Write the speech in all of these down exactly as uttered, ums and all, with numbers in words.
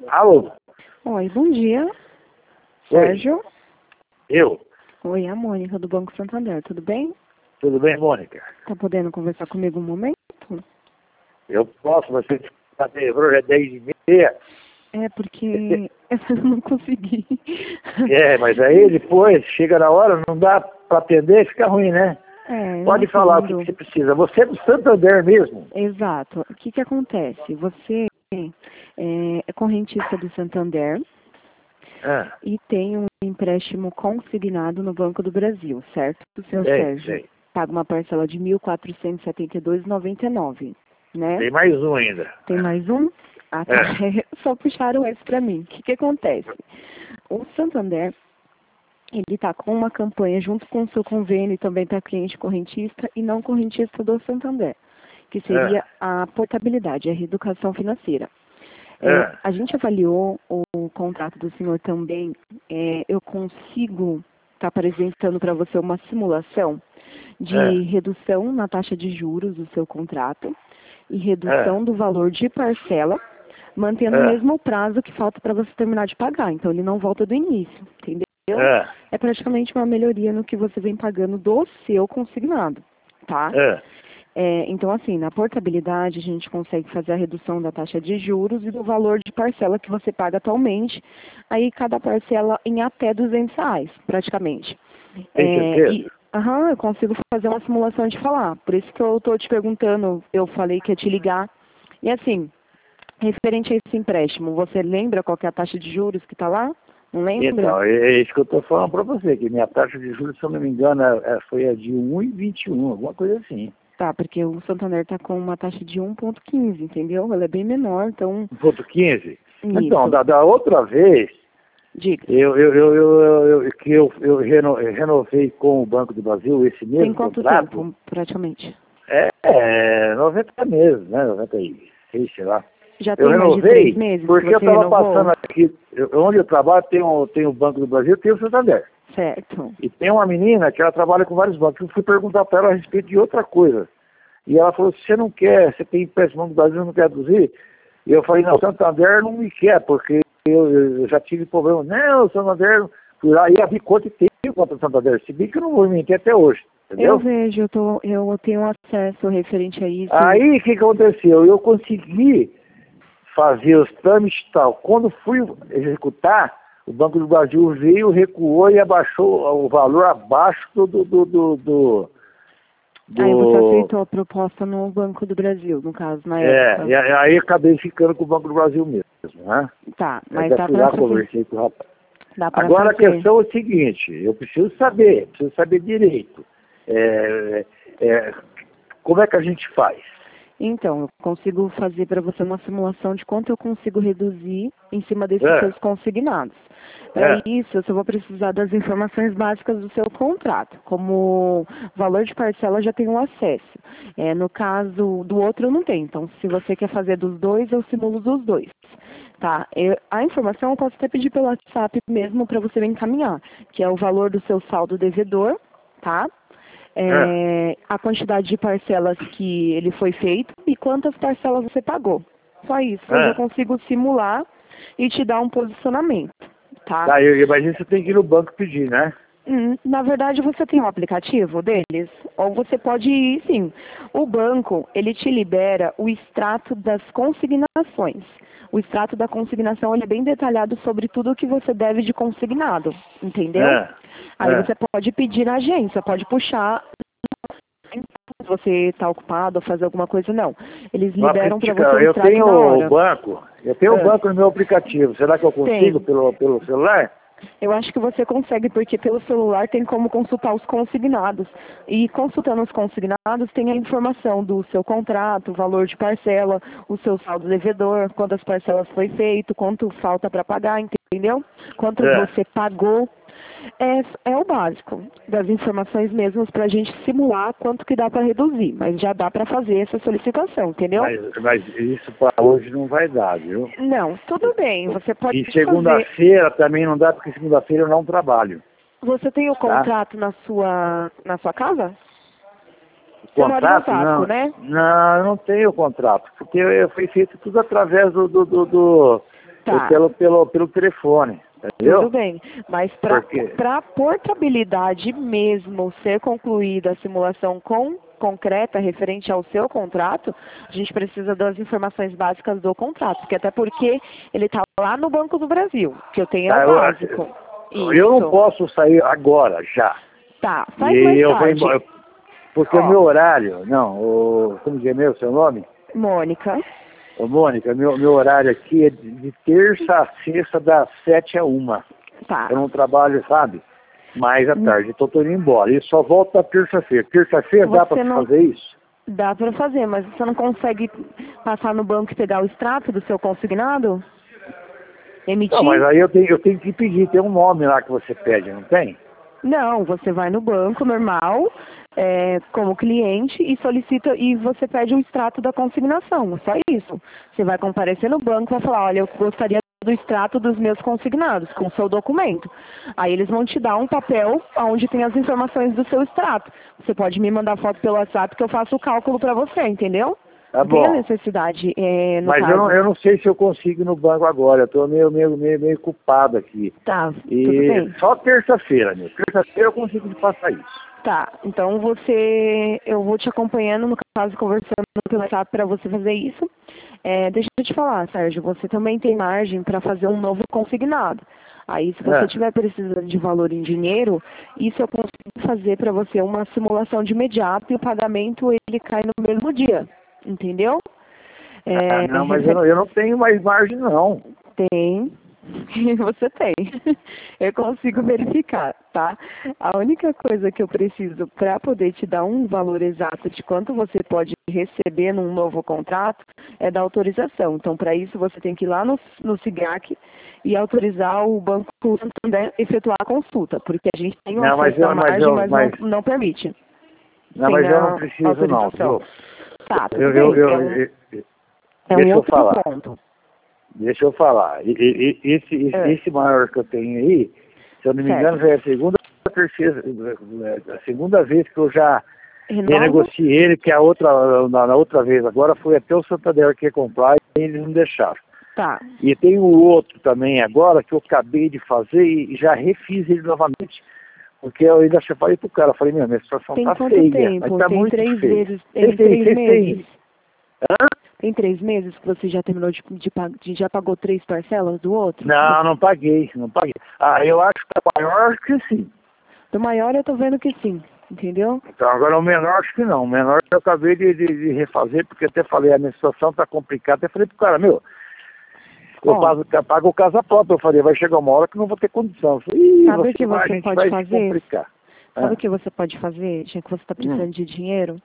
Alô? Oi, bom dia. Oi. Sérgio? Eu? Oi, é a Mônica do Banco Santander, tudo bem? Tudo bem, Mônica? Tá podendo conversar comigo um momento? Eu posso, mas você está hoje é dez e meia. É porque eu não consegui. É, mas aí depois, chega na hora, não dá para atender, fica ruim, né? É, eu Pode falar o que, entendo. que você precisa. Você é do Santander mesmo? Exato. O que que acontece? Você é, é correntista do Santander Ah, e tem um empréstimo consignado no Banco do Brasil, certo? O senhor sei, Sérgio sei. paga uma parcela de mil quatrocentos e setenta e dois reais e noventa e nove centavos, né? Tem mais um ainda. Tem mais um? Ah, tá. É. Só puxaram esse para mim. O que que acontece? O Santander, ele está com uma campanha junto com o seu convênio também para cliente correntista e não correntista do Santander, que É. seria a portabilidade, a reeducação financeira. É, É. a gente avaliou o contrato do senhor também. É, eu consigo estar apresentando para você uma simulação É. de redução na taxa de juros do seu contrato e É. redução do valor de parcela, mantendo o É. mesmo prazo que falta para você terminar de pagar. Então, ele não volta do início, entendeu? É. É praticamente uma melhoria no que você vem pagando do seu consignado, tá? É. É, então, assim, na portabilidade, a gente consegue fazer a redução da taxa de juros e do valor de parcela que você paga atualmente. Aí, cada parcela em até duzentos reais, praticamente. Tem É, certeza? e, aham, eu consigo fazer uma simulação de falar. Por isso que eu estou te perguntando, eu falei que ia te ligar. E, assim, referente a esse empréstimo, você lembra qual que é a taxa de juros que está lá? Não lembra? Então, é é isso que eu estou falando para você, que minha taxa de juros, se eu não me engano, é- é- foi a de um vírgula vinte e um, alguma coisa assim. Tá, porque o Santander está com uma taxa de um vírgula quinze, entendeu? Ela é bem menor, então, um ponto quinze? Então, isso. da, da outra vez, Diga. eu, eu, eu, eu, eu- eu- que eu, eu reno- eu renovei com o Banco do Brasil esse Tem mesmo quanto contrato, tempo, praticamente? é, é noventa meses, né? noventa e seis, sei lá. Já Eu tem mais de três renovei meses que porque eu você estava renovou? passando aqui, eu- onde eu trabalho, tem o, tem o Banco do Brasil, tem o Santander. Certo. E tem uma menina que ela trabalha com vários bancos. Eu fui perguntar para ela a respeito de outra coisa. E ela falou, você não quer, você tem empréstimo do Brasil, não quer reduzir? E eu falei, não, o Santander não me quer, porque eu, eu já tive problema. Não, o Santander, fui lá e abri conta e tenho conta do Santander. Se bem que eu não vou mentir até hoje, Eu entendeu? vejo, eu, tô, eu tenho acesso referente a isso. Aí, o que, que aconteceu? Eu consegui fazer os trâmites e tal. Quando fui executar, o Banco do Brasil veio, recuou e abaixou o valor abaixo do... do, do, do, do Aí você do- aceitou a proposta no Banco do Brasil, no caso, na É, época. e aí acabei ficando com o Banco do Brasil mesmo, né? Tá, Eu mas até dá fui pra lá, fazer. conversei com o rapaz. Dá pra Agora a fazer. questão é o seguinte, eu preciso saber, preciso saber direito. É, é, como é que a gente faz? Então, eu consigo fazer para você uma simulação de quanto eu consigo reduzir em cima desses É, seus consignados. Para é, isso, eu só vou precisar das informações básicas do seu contrato, como valor de parcela já tenho acesso. É, no caso do outro eu não tenho, então se você quer fazer dos dois, eu simulo dos dois. Tá, eu- a informação eu posso até pedir pelo WhatsApp mesmo para você me encaminhar, que é o valor do seu saldo devedor, tá? é, É, a quantidade de parcelas que ele foi feito e quantas parcelas você pagou. Só isso, eu já é. consigo simular e te dar um posicionamento, tá? Tá, eu, mas isso tem que ir no banco pedir, né? Hum, Na verdade, você tem um aplicativo deles? Ou você pode ir, sim. O banco, ele te libera o extrato das consignações. O extrato da consignação, ele é bem detalhado sobre tudo o que você deve de consignado, entendeu? É, Aí é. você pode pedir na agência, pode puxar se você está ocupado ou fazer alguma coisa, não. Eles No liberam para aplicativo, você o eu extrato tenho na o hora. banco, eu tenho o Ah, banco no meu aplicativo. Será que eu consigo tem. pelo, pelo celular? Eu acho que você consegue, porque pelo celular tem como consultar os consignados. E consultando os consignados, tem a informação do seu contrato, o valor de parcela, o seu saldo devedor, quantas parcelas foi feito, quanto falta para pagar, entendeu? Quanto É. você pagou. É, é o básico das informações mesmo para a gente simular quanto que dá para reduzir. Mas já dá para fazer essa solicitação, entendeu? Mas, mas isso para hoje não vai dar, viu? Não, tudo bem, você pode E fazer. segunda-feira também não dá, porque segunda-feira eu não trabalho, Você tem o tá? contrato na sua, na sua casa? O Você mora em contrato, Osasco, não. né? Não, eu não tenho contrato, porque eu, eu fui feito tudo através do, do, do, do- Tá. Foi pelo, pelo, pelo telefone, entendeu? Tudo bem, mas para a portabilidade mesmo ser concluída a simulação com concreta referente ao seu contrato, a gente precisa das informações básicas do contrato, porque até porque ele está lá no Banco do Brasil, que eu tenho é Ah, o eu- básico. Eu, eu não posso sair agora, já. Tá, faz E mais eu vou tarde. embora, porque Ó. o meu horário, não, o, como que é meu, seu nome? Mônica, Ô, Mônica, meu, meu horário aqui é de, de terça a sexta, das sete a uma. tá. Eu não trabalho, sabe? Mais à Hum. tarde, então eu tô indo embora. E só volto na terça-feira. Terça-feira dá Você pra não- fazer isso? Dá para fazer, mas você não consegue passar no banco e pegar o extrato do seu consignado? Emitir? Não, mas aí eu tenho, eu tenho que pedir, tem um nome lá que você pede, não tem? Não, você vai no banco normal, é, como cliente, e solicita, e você pede o extrato da consignação, só isso. Você vai comparecer no banco e vai falar, olha, eu gostaria do extrato dos meus consignados, com o seu documento. Aí eles vão te dar um papel onde tem as informações do seu extrato. Você pode me mandar foto pelo WhatsApp que eu faço o cálculo para você, entendeu? Tá Não tem a bom. necessidade, é, no Mas caso. eu não, eu não sei se eu consigo ir no banco agora. Eu tô meio, meio, meio, meio culpado aqui. Tá, E tudo bem. só terça-feira, meu. Terça-feira eu consigo te passar isso. Tá, então você, eu vou te acompanhando, no caso, conversando pelo WhatsApp para você fazer isso. É, deixa eu te falar, Sérgio, você também tem margem para fazer um novo consignado. Aí, se você É. estiver precisando de valor em dinheiro, isso eu consigo fazer para você uma simulação de imediato e o pagamento ele cai no mesmo dia, entendeu? É, Ah, não, mas eu não, eu não tenho mais margem, não. Tem. Você tem. Eu consigo verificar, tá? A única coisa que eu preciso para poder te dar um valor exato de quanto você pode receber num novo contrato é da autorização. Então, para isso, você tem que ir lá no, no SIGAC e autorizar o Banco Santander a efetuar a consulta, porque a gente tem um Não, mas acesso eu- à mas margem, eu- mas, mas- não, não permite. Não, Sem mas eu a não preciso, não, autorização. viu? Tá, tudo Eu, bem. eu, eu, é um, eu- eu- é um deixa eu outro falar. ponto. Deixa eu falar. E- e- e- Esse, esse, É. esse maior que eu tenho aí, se eu não me Certo. engano, já é a segunda, a terceira, a segunda vez que eu já Renova? renegociei ele, que a outra, na, na outra vez agora foi até o Santander que ia comprar e eles não deixaram. Tá. E tem o outro também agora que eu acabei de fazer e já refiz ele novamente. Porque eu ainda falei pro cara, falei, minha, minha situação Tem tá quanto feia, tempo? mas tá Tem muito três feia. vezes, tem Vocês têm- três vocês têm- meses? Hã? Tem três meses que você já terminou de, de, pag- de- já pagou três parcelas do outro? Não, não paguei, não paguei. Ah, eu acho que é maior que sim. Do maior eu tô vendo que sim, entendeu? Então agora o menor acho que não. O menor eu acabei de, de- de refazer, porque até falei, a minha situação tá complicada. Até falei pro cara, meu, eu Ó. pago, eu pago casa própria. Eu falei, vai chegar uma hora que não vou ter condição. Eu falei, Ih, Sabe o você que vai, a você gente pode vai se fazer? complicar. Sabe Ah. o que você pode fazer, já que você está precisando Hum. de dinheiro?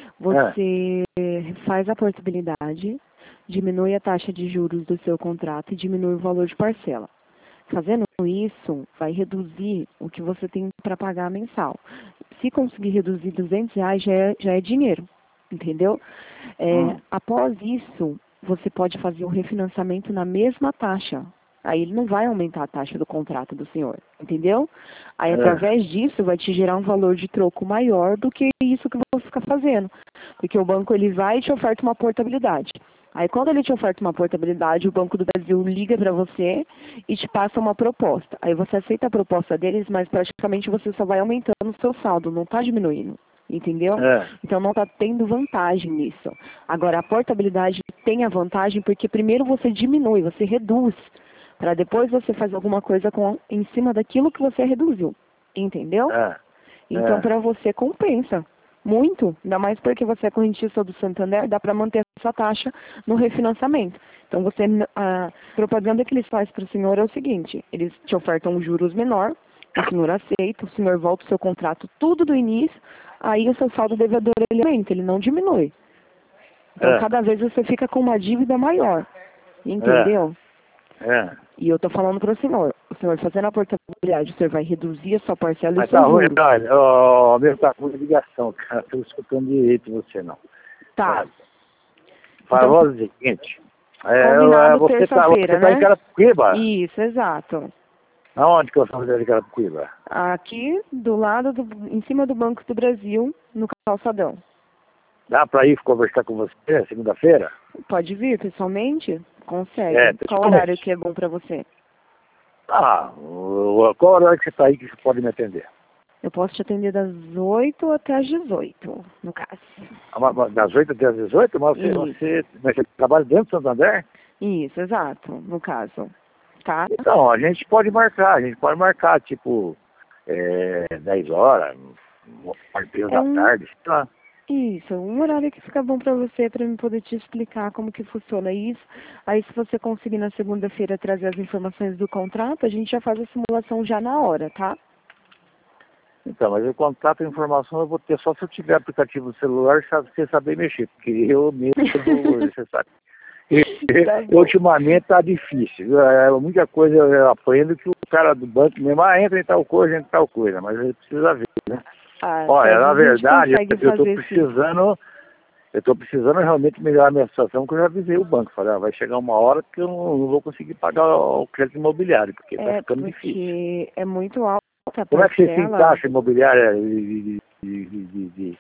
Você faz a portabilidade, diminui a taxa de juros do seu contrato e diminui o valor de parcela. Fazendo isso, vai reduzir o que você tem para pagar mensal. Se conseguir reduzir duzentos reais, já é, já é dinheiro, entendeu? É, Hum. Após isso, você pode fazer o refinanciamento na mesma taxa. Aí ele não vai aumentar a taxa do contrato do senhor, entendeu? Aí, É. através disso, vai te gerar um valor de troco maior do que isso que você fica fazendo. Porque o banco, ele vai e te oferta uma portabilidade. Aí, quando ele te oferta uma portabilidade, o Banco do Brasil liga para você e te passa uma proposta. Aí, você aceita a proposta deles, mas praticamente você só vai aumentando o seu saldo, não está diminuindo. Entendeu? É. Então, não está tendo vantagem nisso. Agora, a portabilidade tem a vantagem porque, primeiro, você diminui, você reduz, para depois você fazer alguma coisa com, em cima daquilo que você reduziu. Entendeu? É. Então, É. para você, compensa muito, ainda mais porque você é correntista do Santander, dá para manter essa taxa no refinanciamento. Então, você, a propaganda que eles fazem para o senhor é o seguinte, eles te ofertam um juros menor, o senhor aceita, o senhor volta o seu contrato tudo do início, aí o seu saldo devedor ele aumenta, ele não diminui. Então, É. cada vez você fica com uma dívida maior, entendeu? É. E eu estou falando para o senhor, o senhor fazendo a portabilidade, o senhor vai reduzir a sua parcela e Mas os seus tá ruim, juros. olha, ó, meu, tá com ligação, cara. Tô escutando direito você não. Tá. Fala Então, o seguinte. É, combinado você tá, terça-feira, você tá né? em Carapicuíba? Isso, exato. Aonde que eu sou de Carapicuíba? Aqui, do lado, do, em cima do Banco do Brasil, no calçadão. Dá pra ir conversar com você segunda-feira? Pode vir pessoalmente? Consegue. É, Qual principalmente. horário que é bom pra você? Ah, o- qual horário que você está aí que você pode me atender? Eu posso te atender das oito até as dezoito, no caso. Ah, mas das oito até as dezoito? Mas você, Isso. você, mas você trabalha dentro do Santander? Isso, exato, no caso. Tá? Então, a gente pode marcar, a gente pode marcar, tipo, é, dez horas, um período É da um, tarde, sei lá. isso, um horário que fica bom pra você, pra eu poder te explicar como que funciona isso. Aí se você conseguir na segunda-feira trazer as informações do contrato, a gente já faz a simulação já na hora, tá? Então, mas o contato e informação eu vou ter só se eu tiver aplicativo no celular e sabe- você saber mexer, porque eu mesmo, você sabe. E, Tá bom. ultimamente tá difícil. É, muita coisa eu aprendo que o cara do banco mesmo, ah, entra em tal coisa, entra em tal coisa, mas ele precisa ver, né? Ah, Olha, às na vezes a gente verdade, consegue eu estou fazer sim. precisando, eu estou precisando realmente melhorar a minha situação, que eu já avisei o banco. Falei, ah, vai chegar uma hora que eu não, não vou conseguir pagar o crédito imobiliário, porque está É, ficando difícil. porque é muito alta a Como é que vocês têm parcela. taxa imobiliária de, de, de, de, de,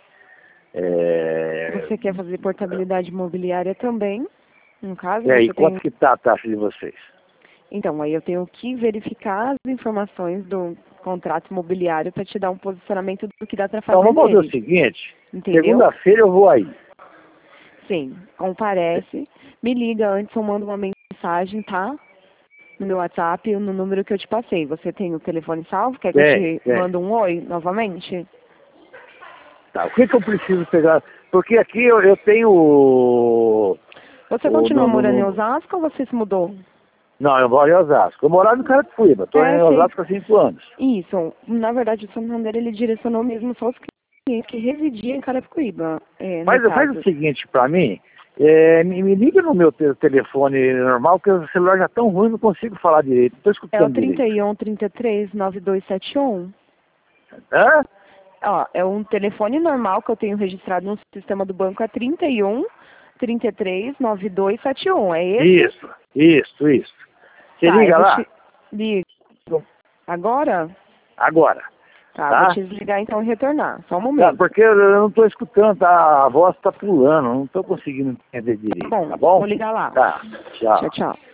é, Você quer fazer portabilidade imobiliária também, no caso, e aí, você tem... quanto que está a taxa de vocês? Então, aí eu tenho que verificar as informações do contrato imobiliário para te dar um posicionamento do que dá para fazer Então, vamos fazer o nele, seguinte, entendeu? segunda-feira eu vou aí. Sim, comparece, me liga antes ou manda uma mensagem, tá? No meu WhatsApp, no número que eu te passei. Você tem o telefone salvo? Quer que eu Tem, te tem. mande um oi novamente? Tá, o que que eu preciso pegar? Porque aqui eu, eu tenho o... Você o continua no, no, morando em no- Osasco ou você se mudou? não, eu moro em Osasco. Eu morava em Carapicuíba, estou É, em sei. Osasco há cinco anos. Isso. Na verdade, o Santander, ele direcionou mesmo só os clientes que residiam em Carapicuíba, é, no Faz, faz caso. o seguinte para mim, é, me, me liga no meu te- telefone normal, que o celular já é tão ruim, não consigo falar direito. Estou É o escutando direito. trinta e um, trinta e três, noventa e dois setenta e um. Hã? Ó, é um telefone normal que eu tenho registrado no sistema do banco, é trinta e um, trinta e três, noventa e dois setenta e um. É esse? Isso, isso, isso. Você Tá, eu liga vou lá? te... Ligo. Agora? Agora. Tá, Tá? vou te desligar então e retornar. Só um Tá, momento. porque eu eu não estou escutando, tá? A voz está pulando, não estou conseguindo entender Tá direito, bom, tá bom? vou ligar lá. Tá, tchau. Tchau, tchau.